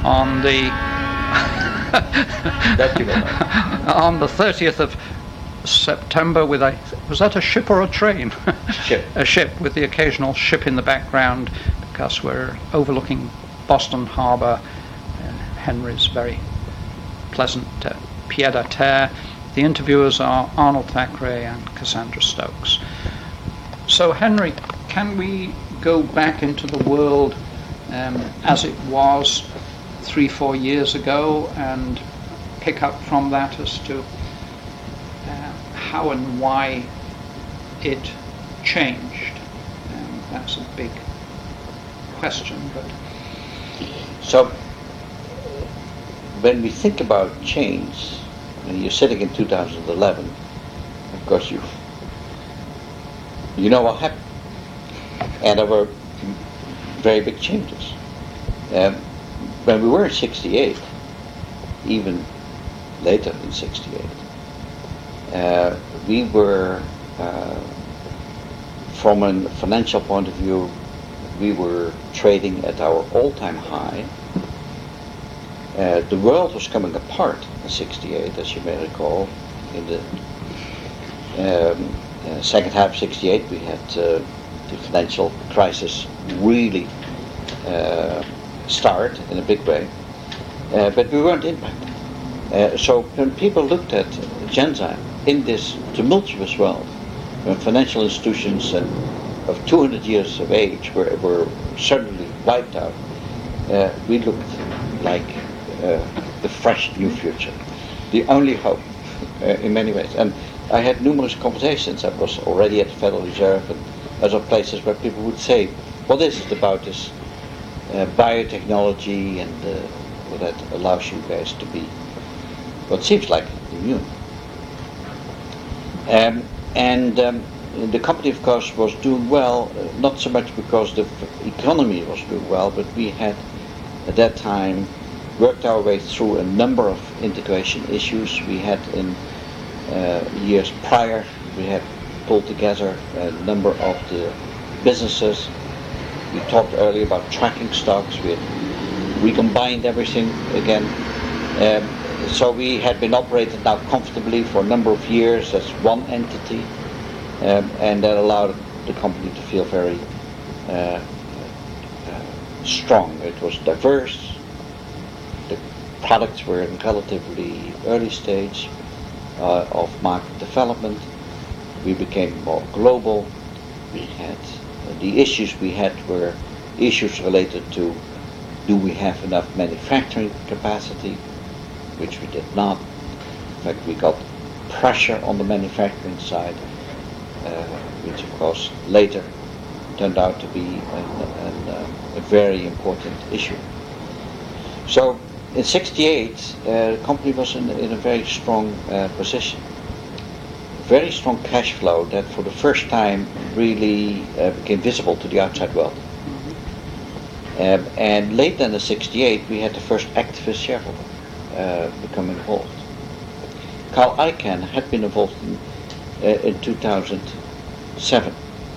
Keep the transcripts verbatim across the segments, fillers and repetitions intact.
on the That you will know. on the thirtieth of September with a, was that a ship or a train? Ship. A ship with the occasional ship in the background, because we're overlooking Boston Harbour. Uh, Henry's very pleasant uh, pied-à-terre. The interviewers are Arnold Thackeray and Cassandra Stokes. So, Henry, can we go back into the world um, as it was three, four years ago and pick up from that as to uh, how and why it changed? Um, that's a big question, but... So, when we think about change, and you're sitting in two thousand eleven, of course you you know what happened, and there were very big changes. Um, when we were in sixty-eight, even later than sixty-eight, uh, we were, uh, from a financial point of view, we were trading at our all-time high. Uh, the world was coming apart in sixty-eight, as you may recall. In the um, uh, second half of sixty-eight, we had uh, the financial crisis really uh, start in a big way, uh, but we weren't impacted. Uh, so when people looked at Genzyme in this tumultuous world, when financial institutions uh, of two hundred years of age were, were suddenly wiped out, uh, we looked like Uh, the fresh new future, the only hope uh, in many ways. And I had numerous conversations. I was already at the Federal Reserve and other places where people would say, what is it about this uh, biotechnology and uh, well, that allows you guys to be what seems like immune? Um, and um, the company, of course, was doing well, uh, not so much because the f- economy was doing well, but we had at that time worked our way through a number of integration issues we had in uh, years prior. We had pulled together a number of the businesses. We talked earlier about tracking stocks. We had recombined everything again. Um, so we had been operating now comfortably for a number of years as one entity, um, and that allowed the company to feel very uh, uh, strong. It was diverse. Products were in relatively early stage uh, of market development. We became more global. We had uh, the issues we had were issues related to, do we have enough manufacturing capacity, which we did not. In fact, we got pressure on the manufacturing side, uh, which of course later turned out to be an, an, uh, a very important issue. So in sixty-eight, uh, the company was in, in a very strong uh, position. Very strong cash flow that for the first time really uh, became visible to the outside world. Mm-hmm. Um, and later in the sixty-eight, we had the first activist shareholder uh, become involved. Carl Icahn had been involved in, uh, in two thousand seven.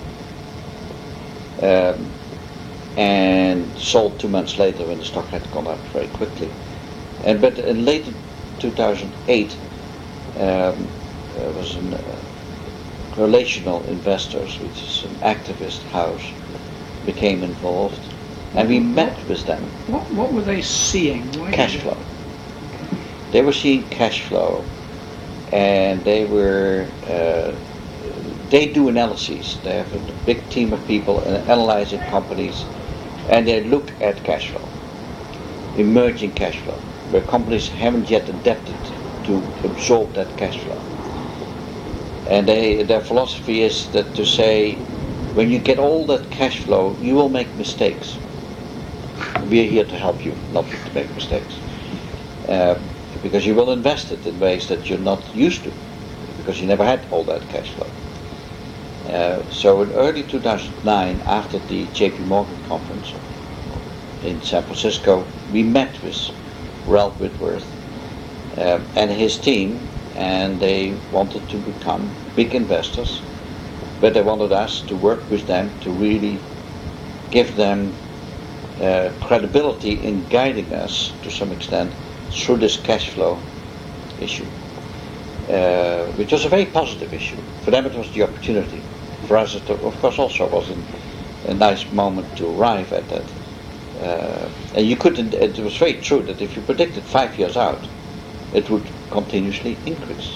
Um, and sold two months later when the stock had gone up very quickly. And but in late two thousand eight, um, there was a uh, Relational Investors, which is an activist house, became involved, and we met with them. What what were they seeing? Why cash flow. They were seeing cash flow, and they were. Uh, they do analyses. They have a big team of people analyzing companies, and they look at cash flow, emerging cash flow, where companies haven't yet adapted to absorb that cash flow. And they, their philosophy is that to say, when you get all that cash flow, you will make mistakes. We are here to help you not to make mistakes. Uh, because you will invest it in ways that you're not used to, because you never had all that cash flow. Uh, so in early two thousand nine, after the J P Morgan conference in San Francisco, we met with Ralph Whitworth uh, and his team, and they wanted to become big investors, but they wanted us to work with them to really give them uh, credibility in guiding us to some extent through this cash flow issue, uh, which was a very positive issue. For them it was the opportunity. For us it of course also was an, a nice moment to arrive at that. Uh, and you couldn't, it was very true that if you predicted five years out, it would continuously increase.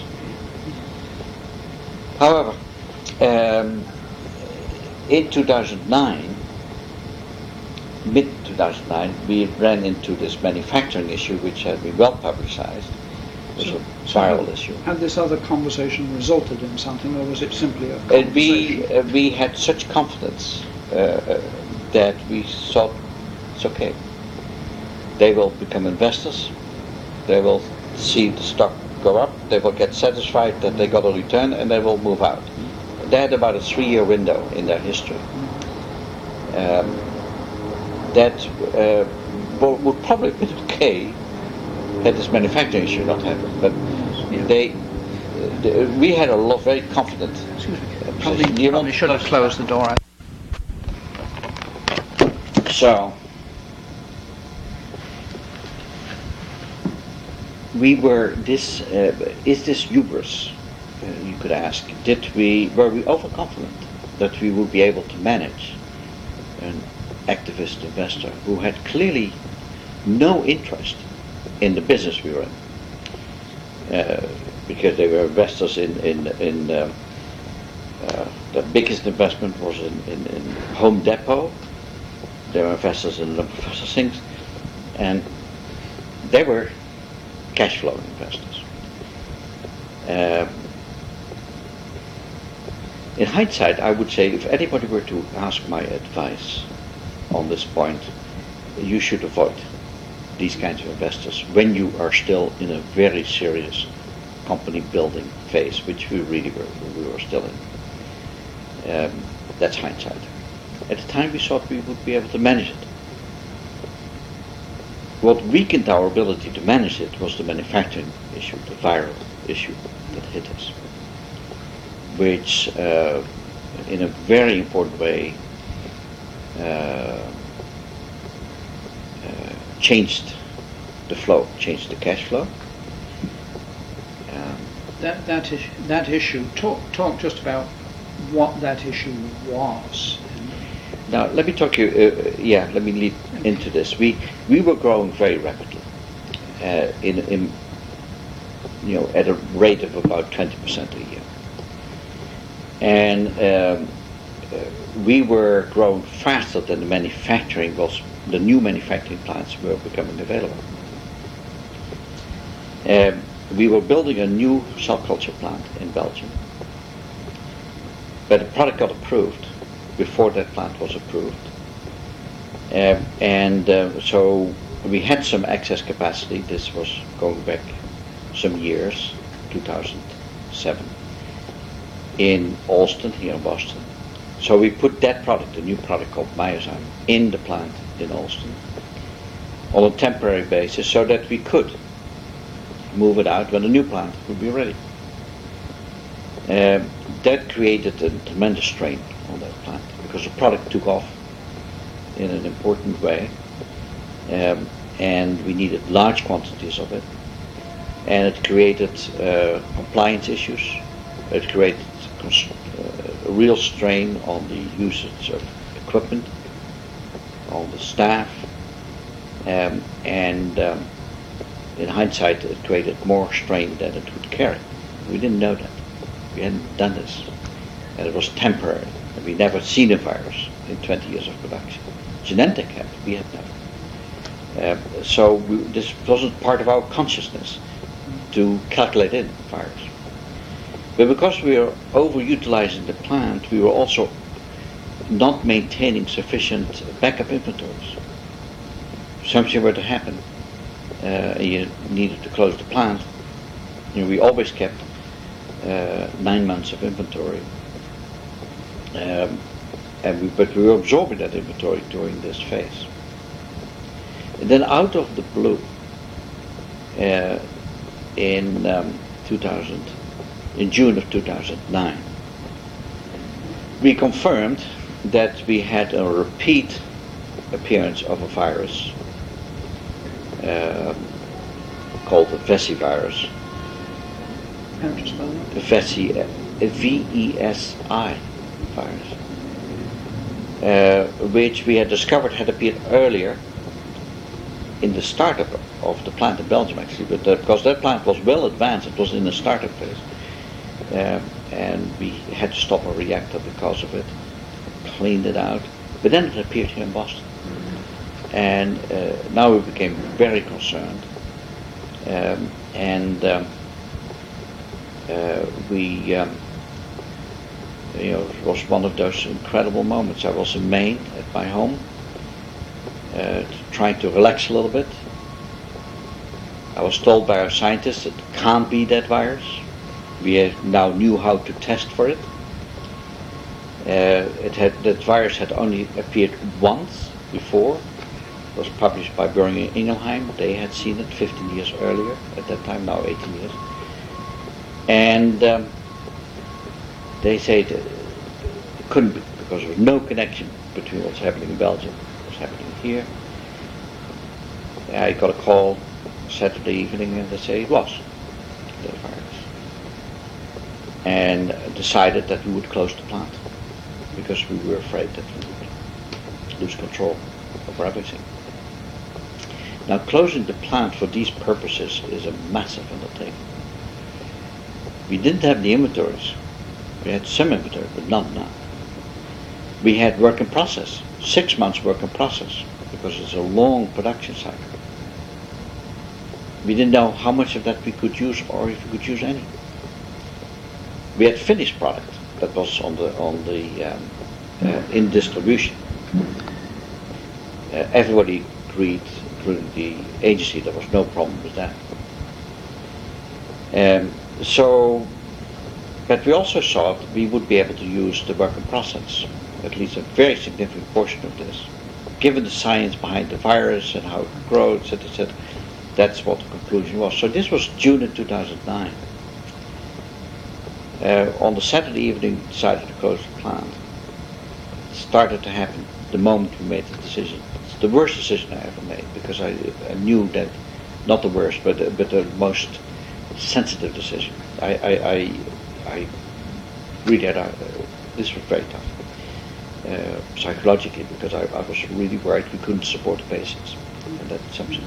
However, um, in two thousand nine, mid two thousand nine, we ran into this manufacturing issue which had been well publicized. It was a viral issue. Had this other conversation resulted in something, or was it simply a And conversation? we, uh, we had such confidence uh, that we thought it's okay. They will become investors, they will see the stock go up, they will get satisfied that they got a return, and they will move out. They had about a three-year window in their history. Um, that uh, would probably have been okay had this manufacturing issue not happened, but Yeah. they, they, we had a lot very confident. Excuse me. uh, Probably, position. You probably want- should have closed the door. So, we were this, uh, is this hubris, uh, you could ask, did we, were we overconfident that we would be able to manage an activist investor who had clearly no interest in the business we were in? Uh, because they were investors in, in, in um, uh, the biggest investment was in, in, in Home Depot. They were investors in a number of other things, and they were cash flow investors. Uh, in hindsight, I would say if anybody were to ask my advice on this point, you should avoid these kinds of investors when you are still in a very serious company building phase, which we really were, we were still in. Um, that's hindsight. At the time we thought we would be able to manage it. What weakened our ability to manage it was the manufacturing issue, the viral issue that hit us, which uh, in a very important way uh, uh, changed the flow, changed the cash flow. Um, That that issue, that issue. Talk talk just about what that issue was. Now, let me talk you. Uh, yeah, let me lead into this. We we were growing very rapidly, uh, in in you know at a rate of about twenty percent a year, and um, uh, we were growing faster than the manufacturing was. The new manufacturing plants were becoming available. Um, we were building a new cell culture plant in Belgium, but the product got approved before that plant was approved. Um, and uh, so we had some excess capacity. This was going back some years, two thousand seven, in Alston, here in Boston. So we put that product, a new product called Myozyme, in the plant in Alston on a temporary basis so that we could move it out when the new plant would be ready. Um, that created a tremendous strain on that plant because the product took off in an important way, um, and we needed large quantities of it, and it created uh, compliance issues. It created cons- uh, a real strain on the usage of equipment, on the staff, um, and um, in hindsight it created more strain than it would carry. We didn't know that. We hadn't done this, and it was temporary. And we never seen a virus in twenty years of production. Genentech had, we had never. Uh, so we, this wasn't part of our consciousness to calculate in the virus. But because we were overutilizing the plant, we were also not maintaining sufficient backup inventories. If something were to happen, uh, and you needed to close the plant, you know, we always kept uh, nine months of inventory. Um, and we, but we were absorbing that inventory during this phase. And then out of the blue, uh, in um, two thousand, in June of two thousand nine, we confirmed that we had a repeat appearance of a virus uh, called the Vesi virus. How do you spell that? Vesi, uh, V E S I virus, uh, which we had discovered had appeared earlier in the startup of the plant in Belgium, actually, but uh, because that plant was well advanced, it was in the startup phase, uh, and we had to stop a reactor because of it, cleaned it out, but then it appeared here in Boston, and uh, now we became very concerned, um, and um, uh, we, um, you know, it was one of those incredible moments. I was in Maine at my home, uh, trying to relax a little bit. I was told by our scientists it can't be that virus. We now knew how to test for it. Uh, it had that virus had only appeared once before. It was published by Boehringer Ingelheim. They had seen it fifteen years earlier. At that time, now eighteen years. And um, they say that it couldn't be because there was no connection between what's happening in Belgium and what's happening here. I got a call Saturday evening and they say it was the virus. And decided that we would close the plant because we were afraid that we would lose control over everything. Now, closing the plant for these purposes is a massive undertaking. We didn't have the inventories. We had some inventory, but not enough. We had work in process, six months work in process, because it's a long production cycle. We didn't know how much of that we could use or if we could use any. We had finished product that was on the on the um, uh, in distribution. Uh, everybody agreed, including the agency, there was no problem with that. Um, so, but we also thought we would be able to use the work in process, at least a very significant portion of this, given the science behind the virus and how it grows, et cetera, et cetera. That's what the conclusion was. So this was June of two thousand nine. Uh, on the Saturday evening, we decided to close the plant. It started to happen the moment we made the decision. It's the worst decision I ever made because I, I knew that, not the worst, but uh, but the most sensitive decision. I I, I, I really had a, uh, this was very tough uh, psychologically because I, I was really worried we couldn't support the patients, and that's something.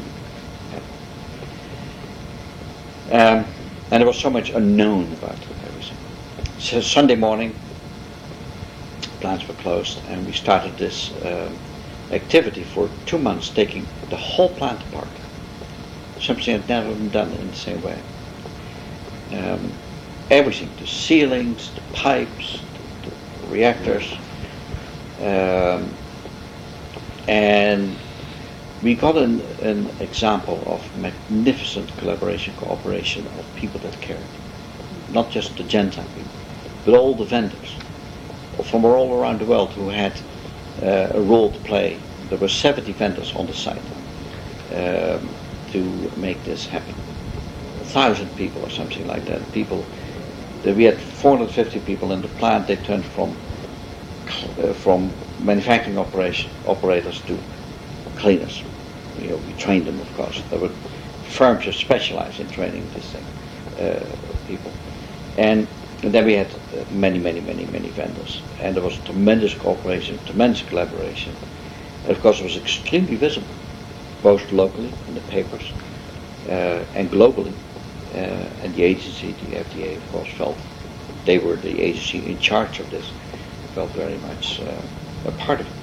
Um, and there was so much unknown about everything. So Sunday morning, plants were closed, and we started this um, activity for two months, taking the whole plant apart. Something had never been done in the same way. Um, everything, the ceilings, the pipes, the, the reactors, um, and we got an, an example of magnificent collaboration, cooperation of people that cared. Not just the Genzyme people, but all the vendors from all around the world who had uh, a role to play. There were seventy vendors on the site um, to make this happen. A thousand people or something like that. People, we had four hundred fifty people in the plant. They turned from uh, from manufacturing operation operators to cleaners. You know, we trained them, of course. There were firms that specialized in training these thing, uh, people. And, and then we had uh, many, many, many, many vendors. And there was tremendous cooperation, tremendous collaboration. And of course, it was extremely visible, both locally in the papers uh, and globally. Uh, and the agency, the F D A, of course, felt they were the agency in charge of this, felt very much uh, a part of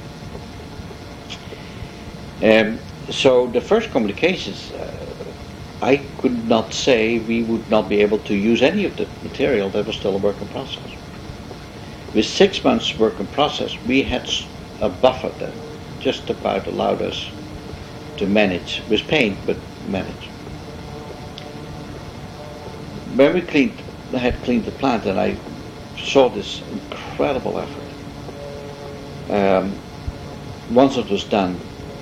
it. Um, So the first communications, uh, I could not say we would not be able to use any of the material that was still a work in process. With six months work in process, we had a buffer that just about allowed us to manage, with pain, but manage. When we cleaned, had cleaned the plant, and I saw this incredible effort. Um, once it was done,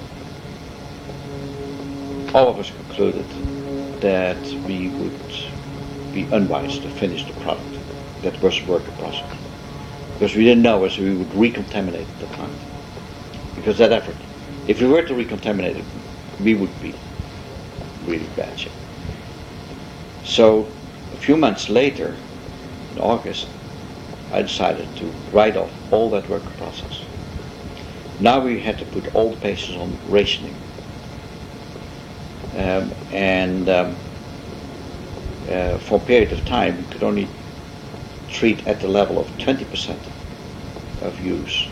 all of us concluded that we would be unwise to finish the product that was work in process, because we didn't know as we would recontaminate the plant, because that effort If we were to recontaminate it, we would be really bad shape. So a few months later, in August, I decided to write off all that work process. Now we had to put all the patients on rationing. Um, and um, uh, for a period of time, we could only treat at the level of twenty percent of use.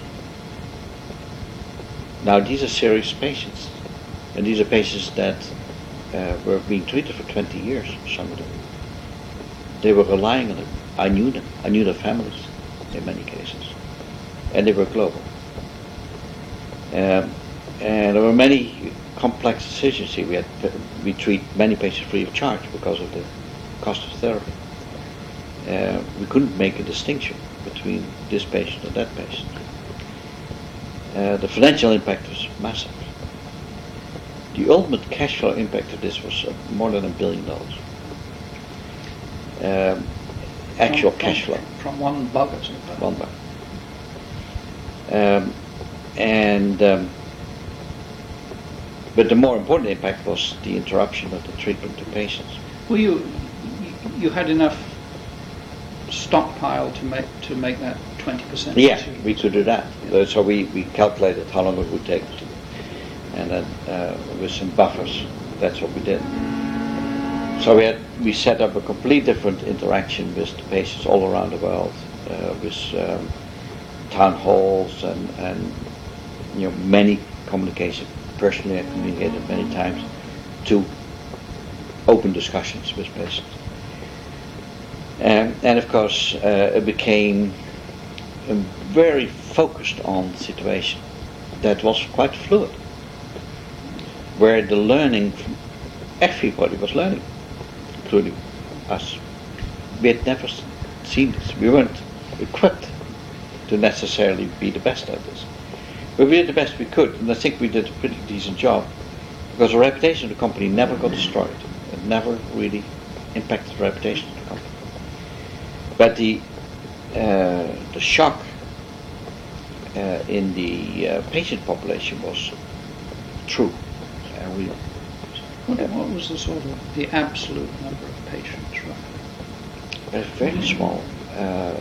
Now these are serious patients, and these are patients that uh, were being treated for twenty years, some of them. They were relying on it. I knew them. I knew their families in many cases, and they were global. Um, and there were many complex decisions here. We had we treat many patients free of charge because of the cost of therapy. Uh, we couldn't make a distinction between this patient and that patient. Uh, the financial impact was massive. The ultimate cash flow impact of this was uh, more than a billion dollars. Um, actual from, cash from, flow. From one bug, isn't it? One bug. Um, and um, but the more important impact was the interruption of the treatment to patients. Well, you you had enough stockpile to make to make that twenty percent. Yeah, we could do that. Yeah. So we, we calculated how long it would take to, and then uh, with some buffers, that's what we did. So we had we set up a complete different interaction with the patients all around the world, uh, with um, town halls and, and you know many communications. Personally, I communicated many times to open discussions with patients. Um, and of course, uh, it became a very focused on situation that was quite fluid, where the learning from everybody was learning, including us. We had never seen this. We weren't equipped to necessarily be the best at this. But we did the best we could, and I think we did a pretty decent job, because the reputation of the company never got destroyed. It never really impacted the reputation of the company. But the uh, the shock uh, in the uh, patient population was true. Uh, we, What, what was the sort of the absolute number of patients, roughly? uh, very small. Uh,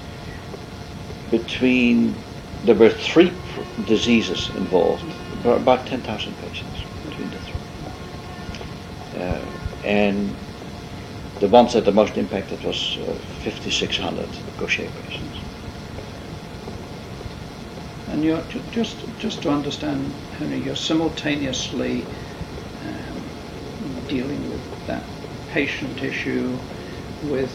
between there were three pr- diseases involved, about ten thousand patients between the three, uh, and the ones that the most impacted was uh, fifty-six hundred Gaucher patients. And you're ju- just just to understand, Henry, you're simultaneously um, dealing with that patient issue, with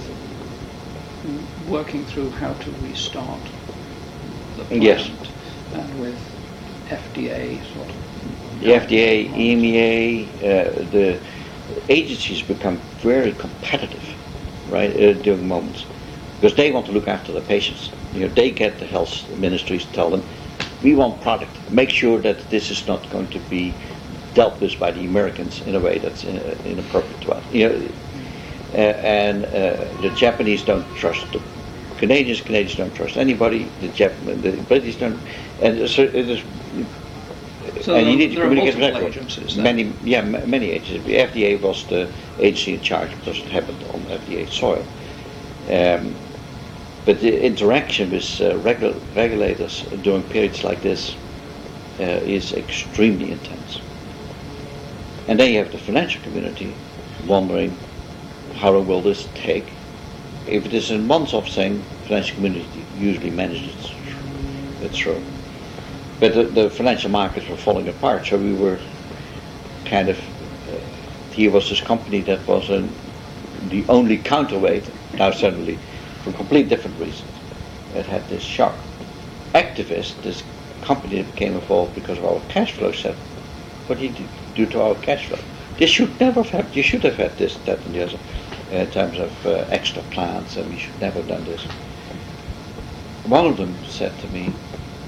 working through how to restart the plant, Yes. and with F D A sort of. The F D A, E M E A, uh, the agencies become very competitive, right, uh, during moments, because they want to look after the patients. You know, they get the health ministries to tell them, we want product. Make sure that this is not going to be dealt with by the Americans in a way that's uh, inappropriate to us. You know, uh, and uh, the Japanese don't trust the Canadians. Canadians don't trust anybody. The Jap- the British don't, and so it is. So and there, you need to there are communicate with multiple everyone. agencies then. Many, yeah, m- many agencies. The F D A was the agency in charge because it happened on F D A soil. Um, but the interaction with uh, regu- regulators during periods like this uh, is extremely intense. And then you have the financial community wondering, how long will this take? If it is a months-off thing, the financial community usually manages it through. But the, the financial markets were falling apart, so we were kind of, uh, here was this company that was an, the only counterweight, now suddenly, for complete different reasons, it had this shock. Activist, this company that became involved because of our cash flow, said, what did you do to our cash flow? This should never have happened. You should have had this, that, and the other, uh, in terms of uh, extra plans, and we should never have done this. One of them said to me,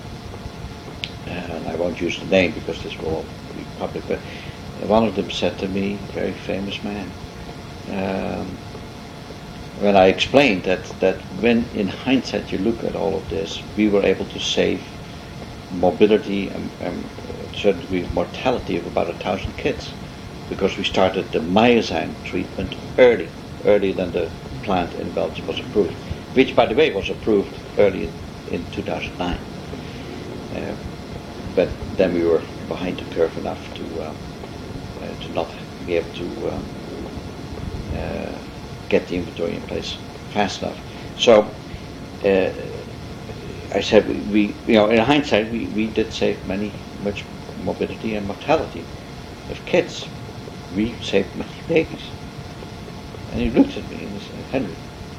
and I won't use the name because this will all be public, but one of them said to me, a very famous man, um, when I explained that, that when in hindsight you look at all of this, we were able to save morbidity and, and a certain degree of mortality of about a thousand kids, because we started the myozyme treatment early, earlier than the plant in Belgium was approved, which, by the way, was approved early in, in two thousand nine. Uh, but then we were behind the curve enough to uh, uh, to not be able to uh, uh, get the inventory in place fast enough. So uh, I said we, we, you know, in hindsight, we, we did save many, much morbidity and mortality of kids. We saved many babies. And he looked at me and he said, Henry,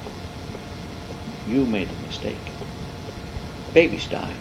you made a mistake. Babies die.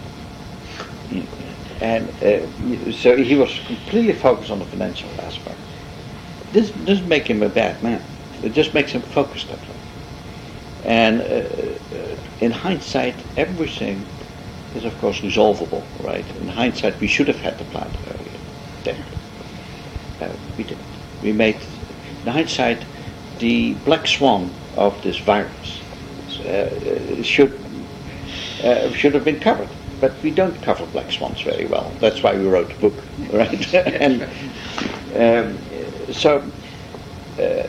And uh, so he was completely focused on the financial aspect. This doesn't make him a bad man. It just makes him focused that way. And uh, uh, in hindsight, everything is of course resolvable, right? In hindsight, we should have had the plant earlier. There. Uh, we didn't. We made, in hindsight, the black swan of this virus uh, should uh, should have been covered. But we don't cover black swans very well. That's why we wrote the book, right? and um, so, uh,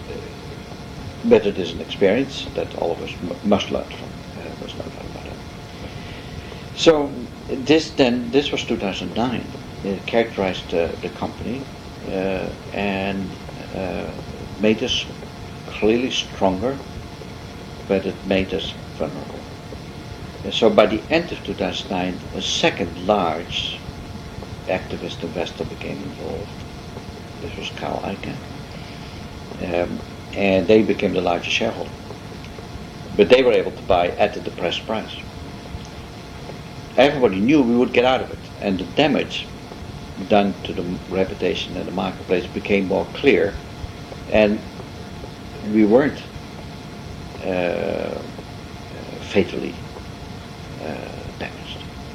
but it is an experience that all of us m- must learn from. Uh, there's no doubt about it. So this then, this was two thousand nine. It characterized uh, the company uh, and uh, made us clearly stronger, but it made us vulnerable. And so by the end of two thousand nine, a second large activist investor became involved. This was Carl Icahn. Um, and they became the largest shareholder. But they were able to buy at the depressed price. Everybody knew we would get out of it, and the damage done to the reputation in the marketplace became more clear, and we weren't uh, fatally uh, damaged.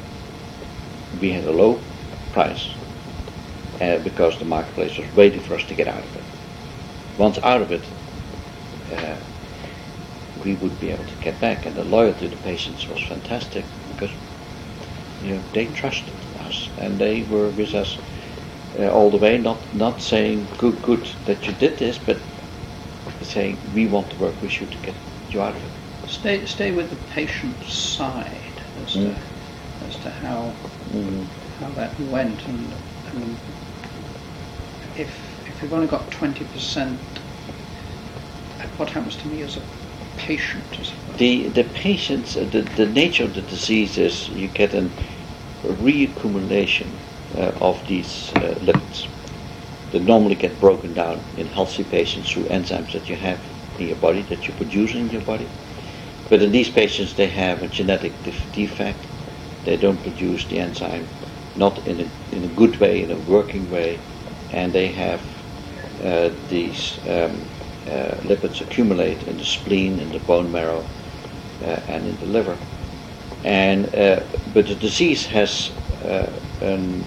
We had a low price uh, because the marketplace was waiting for us to get out of it. Once out of it, uh, we would be able to get back, and the loyalty to the patients was fantastic because you know they trusted us and they were with us uh, all the way. Not not saying good good that you did this, but saying we want to work with you to get you out of it. Stay stay with the patient side as mm. to as to how mm. how that went, and I mean, if if you've only got twenty percent, what happens to me as a patient? As well? The the patients, uh, the the nature of the disease is you get an, a reaccumulation uh, of these uh, lipids that normally get broken down in healthy patients through enzymes that you have in your body, that you produce in your body. But in these patients, they have a genetic def- defect. They don't produce the enzyme, not in a in a good way, in a working way, and they have uh, these um, uh, lipids accumulate in the spleen, in the bone marrow, uh, and in the liver. And uh, but the disease has uh, an,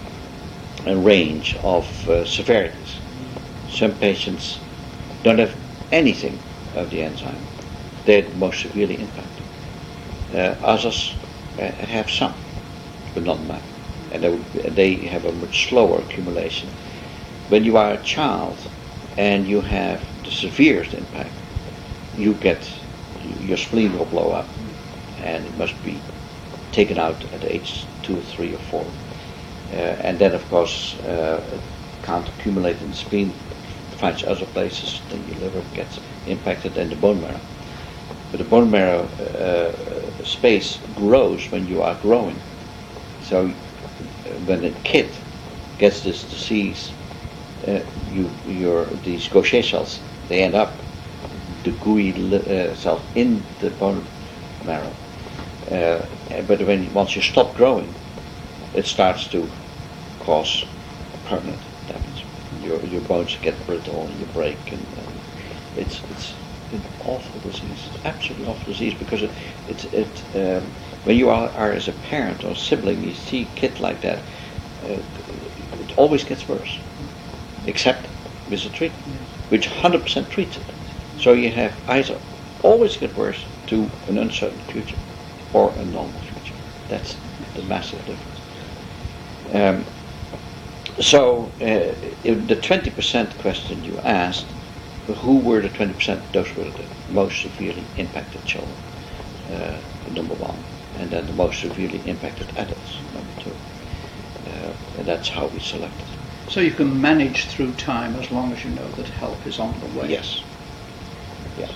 a range of uh, severities. Some patients don't have anything of the enzyme. They're most severely impacted. Uh, others uh, have some, but not much, and they, they have a much slower accumulation. When you are a child and you have the severest impact, you get your spleen will blow up, and it must be taken out at age two, or three, or four, uh, and then of course uh, it can't accumulate in the spleen, finds other places. Then your liver gets impacted, and the bone marrow. But the bone marrow uh, space grows when you are growing. So uh, when a kid gets this disease, uh, you your these Gaucher cells, they end up the gooey uh, cells in the bone marrow. Uh, but when once you stop growing, it starts to cause permanent damage. Your your bones get brittle and you break, and, and it's it's an awful disease, absolutely awful disease, because it it, it um, when you are, are as a parent or sibling, you see a kid like that, uh, it always gets worse, except with the treatment, which one hundred percent treats it. So you have either always get worse to an uncertain future, or a normal future. That's the massive difference. Um, so uh, if the twenty percent question you asked, who were the twenty percent? Those were the most severely impacted children, uh, number one, and then the most severely impacted adults, number two. Uh, and that's how we selected. So you can manage through time as long as you know that help is on the way. Yes. Yes.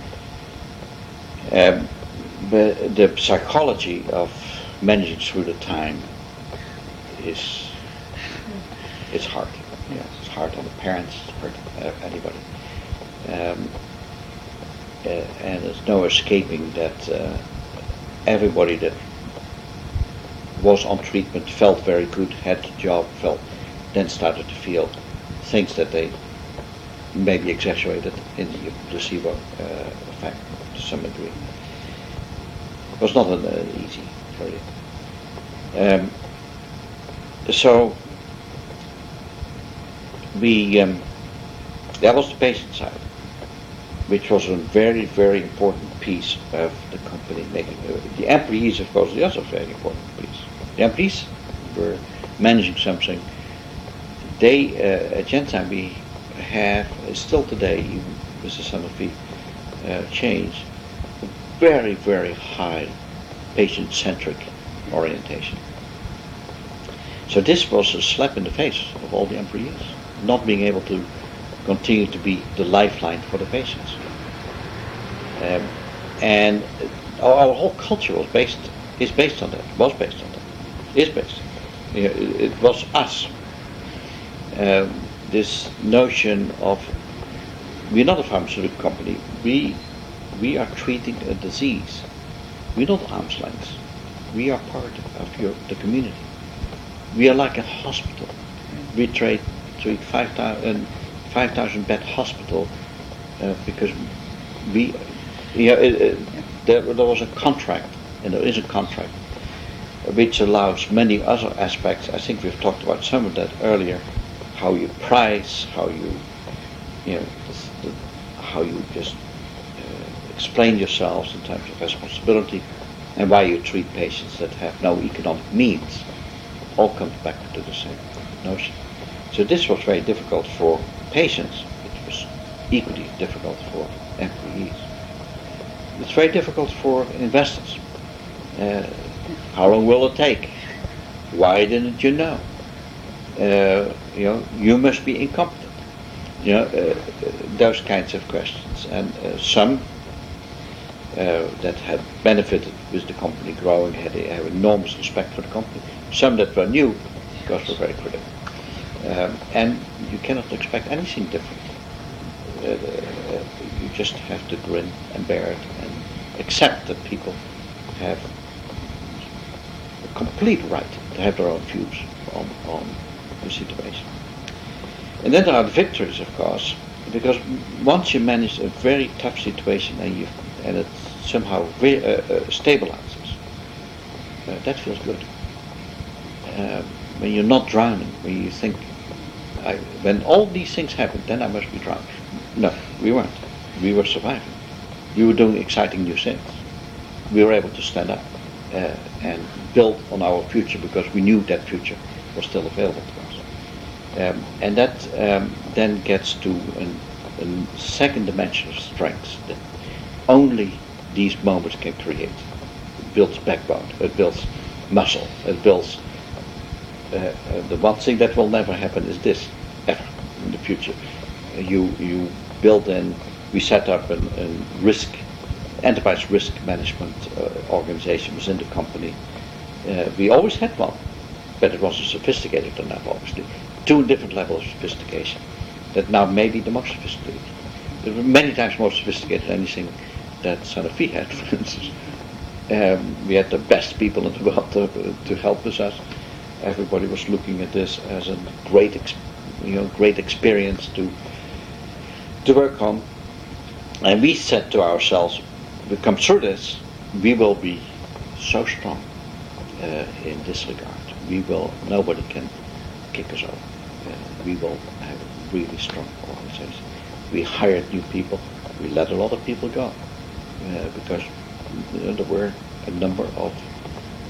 Um, but the psychology of managing through the time is it's hard. Yeah, it's hard on the parents, it's hard on uh, anybody. Um, uh, and there's no escaping that uh, everybody that was on treatment felt very good, had the job, felt, then started to feel things that they maybe exaggerated in the placebo uh, effect to some degree. It was not an uh, easy period. Um, so we um, that was the patient side, which was a very, very important piece of the company making. Uh, the employees, of course, the other very important piece. The employees were managing something. They, uh, at Genzyme, we have, uh, still today, even with the Sanofi uh, change, a very, very high patient-centric orientation. So this was a slap in the face of all the employees, not being able to continue to be the lifeline for the patients. Um, and our, our whole culture was based, is based on that, was based on that, is based. You know, it, it was us. Um, this notion of, we're not a pharmaceutical company, we we are treating a disease. We're not arm's length. We are part of your, the community. We are like a hospital. We treat, treat five thousand bed hospital uh, because we, you know, it, it, there, there was a contract, and there is a contract, which allows many other aspects. I think we've talked about some of that earlier. How you price, how you, you know, the, the, how you just uh, explain yourselves in terms of responsibility, and why you treat patients that have no economic means, all comes back to the same notion. So this was very difficult for patients. It was equally difficult for employees. It's very difficult for investors. Uh, how long will it take? Why didn't you know? Uh, you know, you must be incompetent. You know, uh, those kinds of questions. And uh, some uh, that had benefited with the company growing had have enormous respect for the company. Some that were new, of course, were very critical. Um, and you cannot expect anything different. Uh, uh, you just have to grin and bear it and accept that people have a complete right to have their own views on, on the situation. And then there are the victories, of course, because once you manage a very tough situation and you and it somehow re- uh, uh, stabilizes, uh, that feels good. Uh, when you're not drowning, when you think, I, when all these things happen, then I must be drowning. No, we weren't. We were surviving. We were doing exciting new things. We were able to stand up uh, and build on our future because we knew that future was still available to us. Um, and that um, then gets to an, a second dimension of strengths that only these moments can create. It builds backbone, it builds muscle, it builds uh, uh, the one thing that will never happen is this, ever, in the future. Uh, you you build in, we set up an, an risk, enterprise risk management uh, organization within the company. Uh, we always had one, but it wasn't sophisticated enough, obviously. Two different levels of sophistication that now may be the most sophisticated. It was many times more sophisticated than anything that Sanofi had, for instance. Um, we had the best people in the world to, to help with us. Everybody was looking at this as a great, ex- you know, great experience to to work on. And we said to ourselves, we come through this, we will be so strong uh, in this regard. We will, nobody can kick us over. Uh, we will have a really strong organization. We hired new people. We let a lot of people go uh, because you know, there were a number of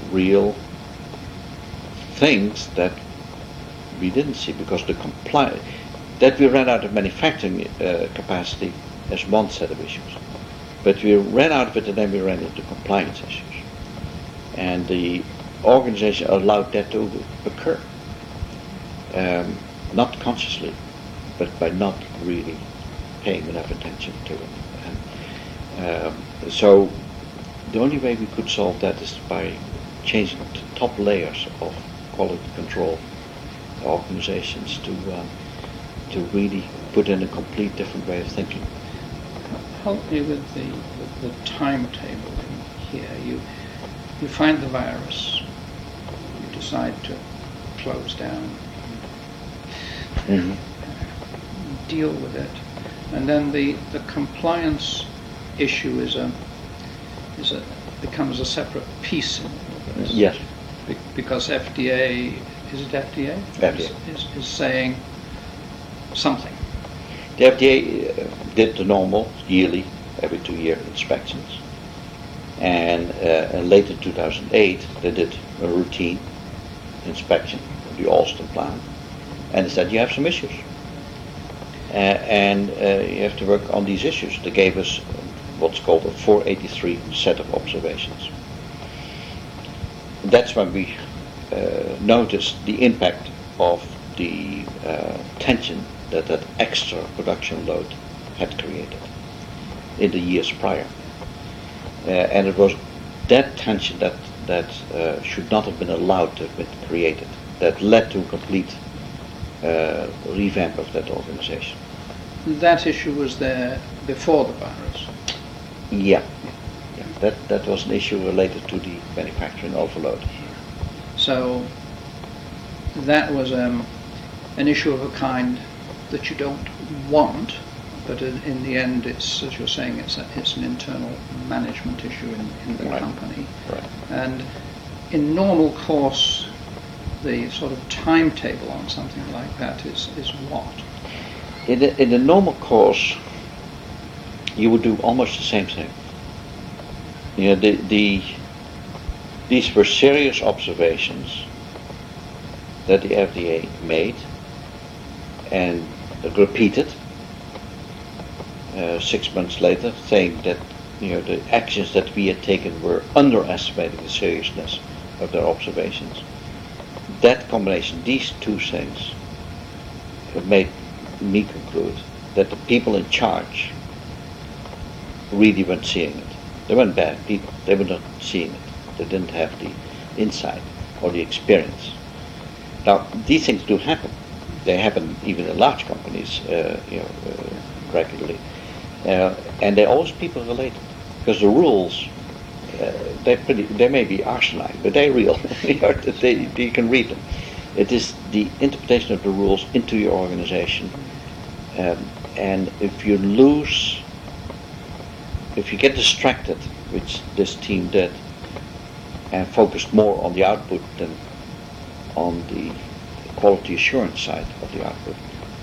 real things that we didn't see, because the compli- that we ran out of manufacturing uh, capacity as one set of issues, but we ran out of it and then we ran into compliance issues, and the organization allowed that to occur, um, not consciously, but by not really paying enough attention to it. And, um, so the only way we could solve that is by changing the top layers of quality control organizations to um, to really put in a complete different way of thinking. Help me with the, with the timetable in here. You you find the virus, you decide to close down, Mm-hmm. deal with it, and then the, the compliance issue is a is a becomes a separate piece in all of this. Yes. Be- because F D A, is it F D A? F D A. Is, is, is saying something. The F D A uh, did the normal yearly, every two year inspections, and, uh, and later in two thousand eight they did a routine inspection of the Alston plant, and they said you have some issues, uh, and uh, you have to work on these issues. They gave us what's called a four eighty-three set of observations. That's when we uh, noticed the impact of the uh, tension that that extra production load had created in the years prior. Uh, and it was that tension that, that uh, should not have been allowed to have been created that led to a complete uh, revamp of that organization. That issue was there before the virus. Yeah. yeah. That, that was an issue related to the manufacturing overload. So that was um, an issue of a kind that you don't want, but in, in the end, it's, as you're saying, it's a, it's an internal management issue in, in the Right. company. Right. And in normal course, the sort of timetable on something like that is, is what? In the, in the normal course, you would do almost the same thing. You know, the, the, these were serious observations that the F D A made and repeated uh, six months later, saying that you know the actions that we had taken were underestimating the seriousness of their observations. That combination, these two things, have made me conclude that the people in charge really weren't seeing it. They weren't bad people. They were not seeing it. They didn't have the insight or the experience. Now, these things do happen. They happen even in large companies, uh, you know, uh, regularly, uh, and they're always people related because the rules, uh, they're pretty. They may be arsenal, but they're real. you, know, they, you can read them. It is the interpretation of the rules into your organization, um, and if you lose, if you get distracted, which this team did, and focused more on the output than on the quality assurance side of the output,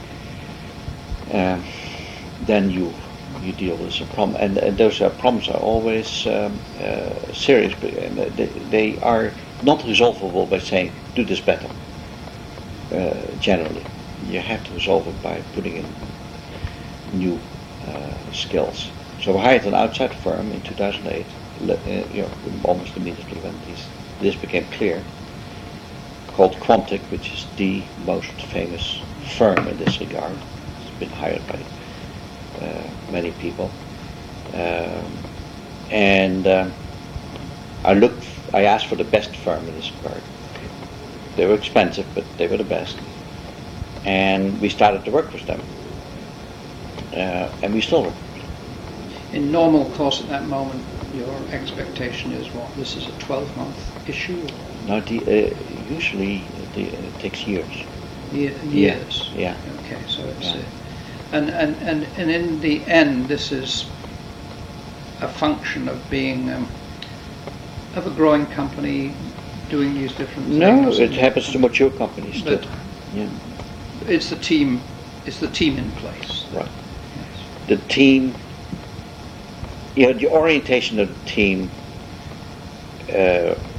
um, then you you deal with a problem, and, and those uh, problems are always um, uh, serious, but and they, they are not resolvable by saying do this better. Uh, generally, you have to resolve it by putting in new uh, skills. So we hired an outside firm in two thousand eight, uh, you know, almost immediately when this, this became clear, called Quantic, which is the most famous firm in this regard. It's been hired by uh, many people, um, and uh, I looked. I asked for the best firm in this regard. They were expensive, but they were the best, and we started to work with them, uh, and we still work. In normal course at that moment, your expectation is what? This is a twelve-month issue? Now, the, uh, usually the, uh, it takes years. Ye- years? Yeah. Okay, so it's... Yeah. Uh, and, and, and, and in the end, this is a function of being... Um, of a growing company doing these different No, things. it happens to mature companies too. But Yeah. it's the team, it's the team in place. Right. Yes. The team, you know, the orientation of the team uh,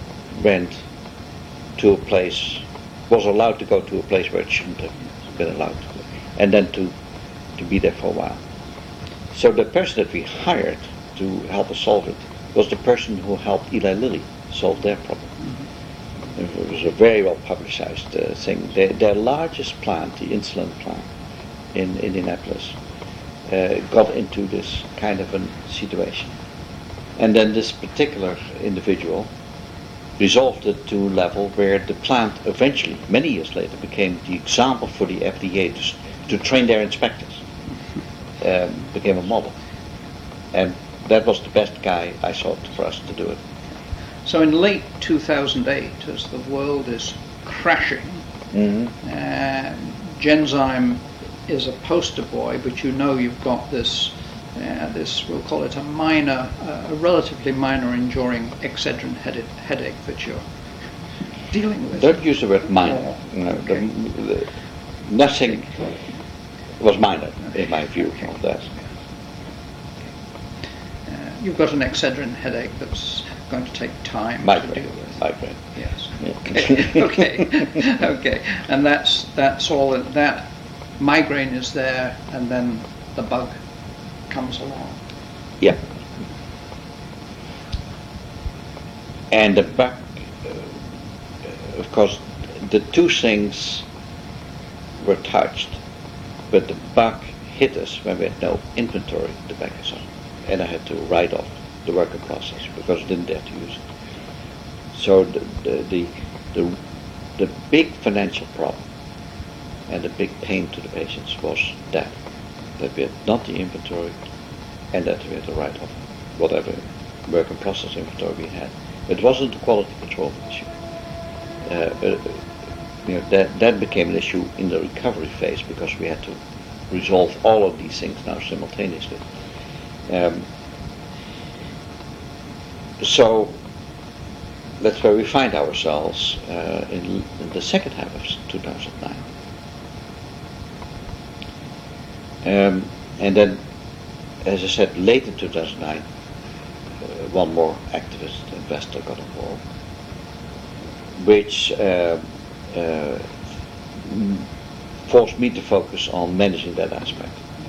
went to a place, was allowed to go to a place where it shouldn't have been allowed to go, and then to, to be there for a while. So the person that we hired to help us solve it was the person who helped Eli Lilly solve their problem. Mm-hmm. It was a very well publicized uh, thing. Their, their largest plant, the insulin plant in Indianapolis, uh, got into this kind of a situation. And then this particular individual resolved it to a level where the plant eventually, many years later, became the example for the F D A to, to train their inspectors. Um, became a model. And that was the best guy I thought for us to do it. So in late two thousand eight, as the world is crashing, mm-hmm. uh, Genzyme is a poster boy, but you know you've got this, uh, this we'll call it a minor, uh, a relatively minor enduring Excedrin headed headache that you're dealing with. Don't use the word minor. Oh, no, okay. the, the, nothing was minor in my view okay. of that. Uh, you've got an Excedrin headache that's going to take time Migraine. to deal with. Migraine. Yes. Yeah. Okay. okay. Okay. And that's that's all. That migraine is there, and then the bug comes along. Yeah. And the bug, uh, of course, the two things were touched, but the bug hit us when we had no inventory in the back of us, and I had to write off the work in process because I didn't dare to use it. So the the the the, the big financial problem and the big pain to the patients was that that we had not the inventory and that we had to write off whatever work in process inventory we had. It wasn't a quality control issue. Uh, uh, you know, that that became an issue in the recovery phase because we had to resolve all of these things now simultaneously. Um, so that's where we find ourselves uh, in, in the second half of two thousand nine. Um, and then, as I said, late in two thousand nine, uh, one more activist investor got involved, which uh, uh, forced me to focus on managing that aspect.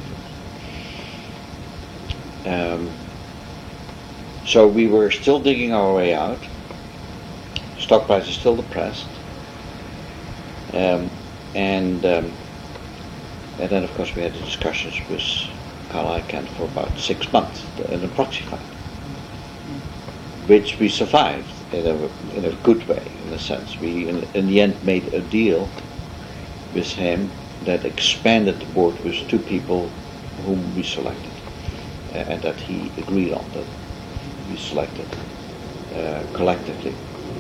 Um, so we were still digging our way out. Stock price is still depressed, um, and um, and then of course we had the discussions with Carl Icahn for about six months in a proxy fight, which we survived in a in a good way, in a sense. We in, in the end made a deal with him that expanded the board with two people whom we selected, uh, and that he agreed on, that we selected uh, collectively.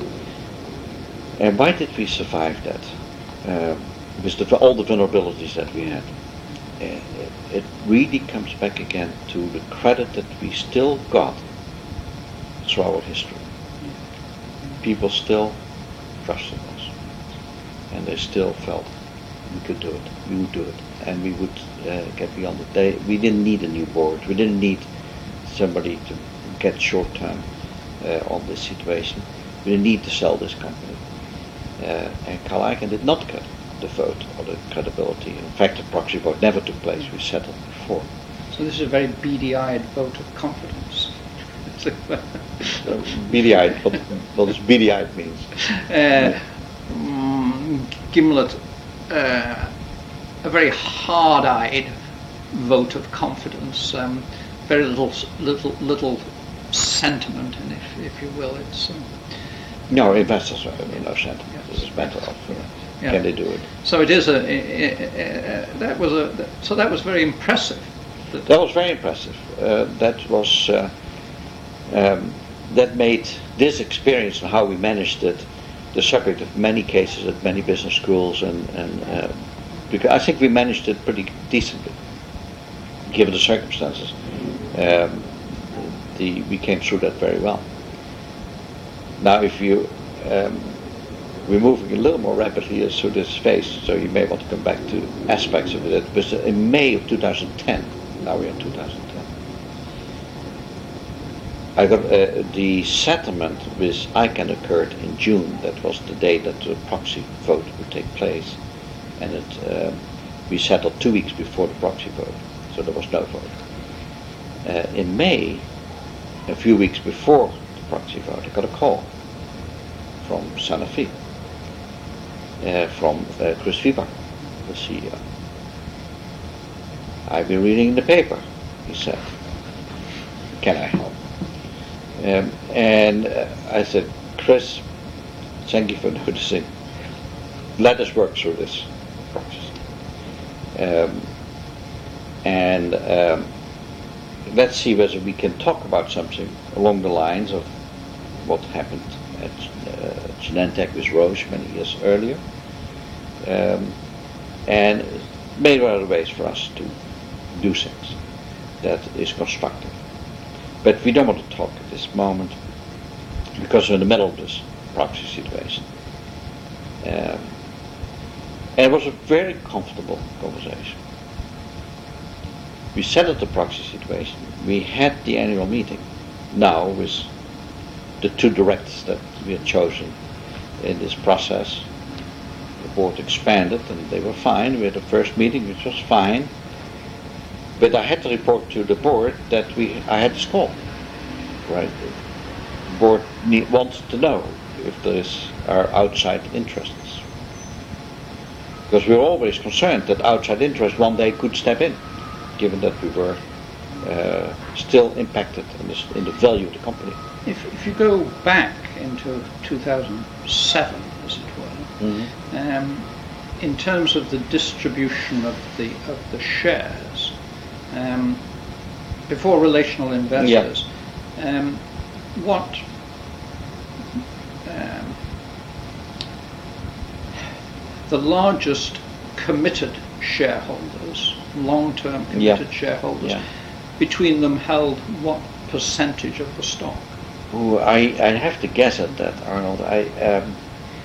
And why did we survive that? Uh, with the, all the vulnerabilities that we had. Uh, it, it really comes back again to the credit that we still got through our history. People still trusted us, and they still felt we could do it, we would do it, and we would uh, get beyond it. They, we didn't need a new board, we didn't need somebody to get short-term uh, on this situation. We didn't need to sell this company. Uh, and Carl Icahn did not get the vote or the credibility. In fact, the proxy vote never took place. We settled before. So this is a very beady-eyed vote of confidence. So, beady-eyed, what, what does beady-eyed means? Uh, mm, Gimlet, uh, a very hard-eyed vote of confidence. Um, very little, little, little sentiment, and if, if you will, it's. Um, No, investors have no sentiment. Yes. It's a matter of uh, yeah. can they do it. So it is a, a, a, a that was a so that was very impressive. That, That was very impressive. Uh, that was uh, um, that made this experience and how we managed it the subject of many cases at many business schools, and and uh, because I think we managed it pretty decently, given the circumstances. Um, the we came through that very well. Now, if you um, we're moving a little more rapidly through this phase, so you may want to come back to aspects of it. It was in May of two thousand ten. Now we're in two thousand ten. I got uh, the settlement with ICANN occurred in June. That was the day that the proxy vote would take place, and it, um, we settled two weeks before the proxy vote, so there was no vote. Uh, in May, a few weeks before the proxy vote, I got a call from Sanofi, uh, from uh, Chris Viebach, the C E O. I've been reading in the paper, he said. Can I help? Um, and uh, I said, Chris, thank you for noticing. Let us work through this process. Um, and um, let's see whether we can talk about something along the lines of what happened at uh, Genentech with Roche many years earlier. Um, and maybe other ways for us to do things that is constructive. But we don't want to talk at this moment because we're in the middle of this proxy situation. Um, and it was a very comfortable conversation. We settled the proxy situation. We had the annual meeting now with the two directors that we had chosen in this process. The board expanded and they were fine. We had the first meeting, which was fine. But I had to report to the board that we I had this call. Right? The board need, wants to know if there are outside interests. Because we were always concerned that outside interests one day could step in, given that we were uh, still impacted in, this, in the value of the company. If, if you go back into two thousand seven, as it were, mm-hmm. um, in terms of the distribution of the of the shares, um, before relational investors, yeah. um, what um, the largest committed shareholders, long-term committed yeah. shareholders, yeah. between them held what percentage of the stock? Ooh, I I have to guess at that, Arnold. I um,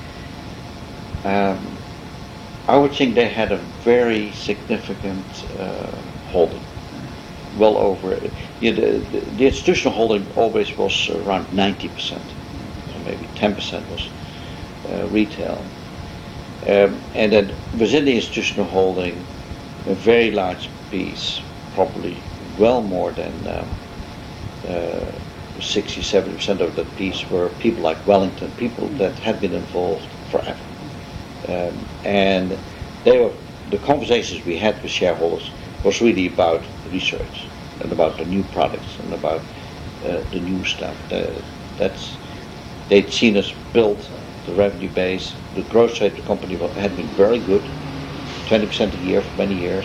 um, I would think they had a very significant uh, holding, well over. You know, the, the, the institutional holding always was around ninety percent, so maybe ten percent was uh, retail, um, and then within the institutional holding, a very large piece, probably well more than. Um, uh, sixty, seventy percent of that piece were people like Wellington, people that had been involved forever. Um, and they were, the conversations we had with shareholders was really about research and about the new products and about uh, the new stuff. The, that's, they'd seen us build the revenue base. The growth rate of the company had been very good, twenty percent a year for many years.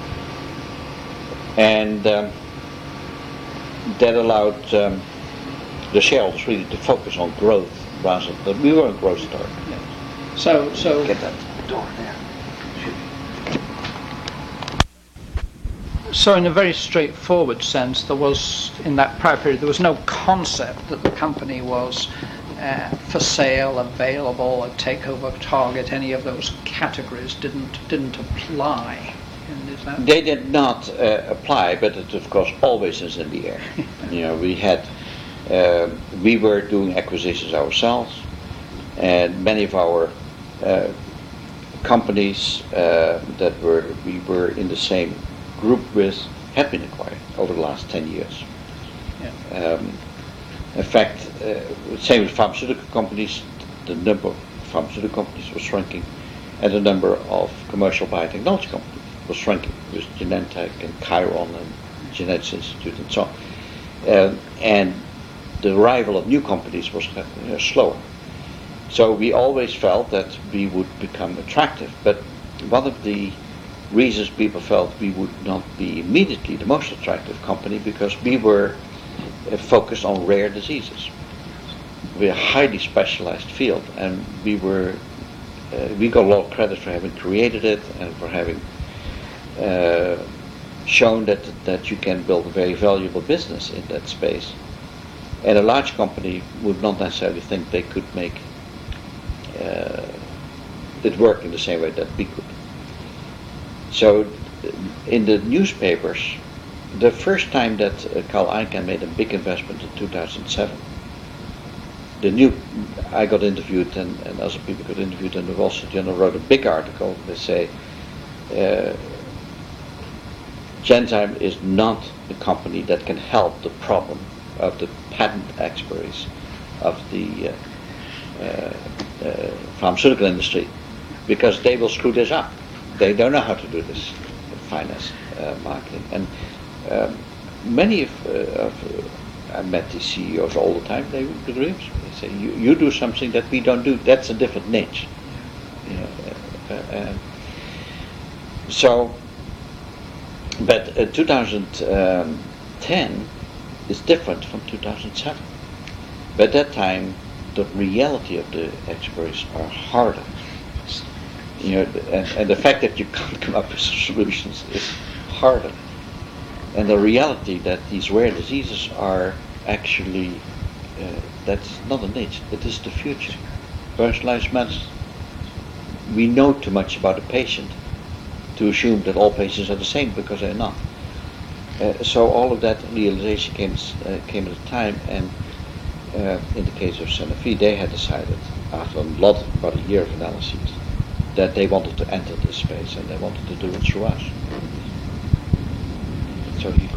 And um, that allowed um, the shareholders really to focus on growth rather than we were a growth story. Yes. So, so get that door there. So, in a very straightforward sense, there was in that prior period there was no concept that the company was uh, for sale, available, a takeover target. Any of those categories didn't didn't apply. And is that they did not uh, apply, but it of course always is in the air. You know, we had. Uh, we were doing acquisitions ourselves, and many of our uh, companies uh, that were we were in the same group with had been acquired over the last ten years. Yeah. Um, in fact, uh, same with pharmaceutical companies, the number of pharmaceutical companies was shrinking, and the number of commercial biotechnology companies was shrinking, with Genentech and Chiron and Genetics Institute and so on. Uh, and the arrival of new companies was uh, slower. So we always felt that we would become attractive. But one of the reasons people felt we would not be immediately the most attractive company because we were uh, focused on rare diseases. We're a highly specialized field, and we were uh, we got a lot of credit for having created it and for having uh, shown that that you can build a very valuable business in that space. And a large company would not necessarily think they could make uh, it work in the same way that we could. So in the newspapers, the first time that uh, Carl Icahn made a big investment in two thousand seven, the new, I got interviewed and, and other people got interviewed, and the Wall Street Journal wrote a big article. They say, uh, Genzyme is not the company that can help the problem of the patent expiries of the uh, uh, uh, pharmaceutical industry, because they will screw this up. They don't know how to do this finance, uh, marketing. And um, many of, uh, of uh, I met these C E Os all the time. They would agree with me. They say, you, you do something that we don't do. That's a different niche. You know, uh, uh, uh, so, but uh, two thousand ten is different from two thousand seven. By that time, the reality of the experts are harder. You know, and, and the fact that you can't come up with solutions is harder. And the reality that these rare diseases are actually, uh, that's not a niche, it is the future. Personalized medicine. We know too much about a patient to assume that all patients are the same, because they're not. Uh, so all of that realization came, uh, came at a time, and uh, in the case of Sanofi, they had decided, after a lot, about a year of analyses, that they wanted to enter this space, and they wanted to do it through us. So you